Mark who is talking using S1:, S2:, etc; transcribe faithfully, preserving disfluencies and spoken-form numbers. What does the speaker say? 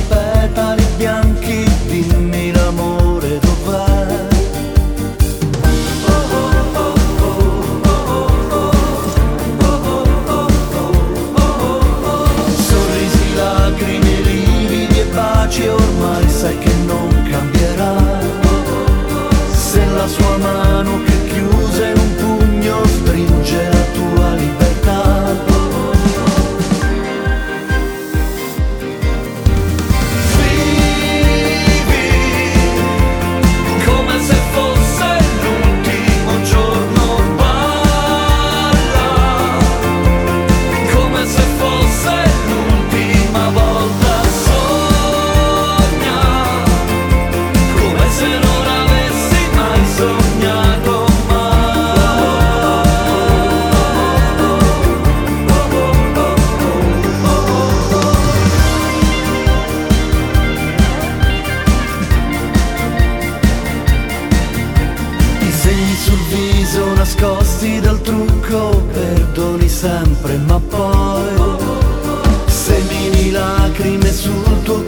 S1: petali bianchi, dimmi l'amore dov'è. Sorrisi, lacrime, lividi e baci, ormai sai che non cambierà. Se la sua mano che chiusa in un pugno stringe la tua libertà. Vivi come se fosse l'ultimo giorno, balla come se fosse l'ultima volta, sogna come se non avessi mai sognato i segni sul viso nascosti dal trucco, perdoni sempre ma poi semini lacrime sul tuo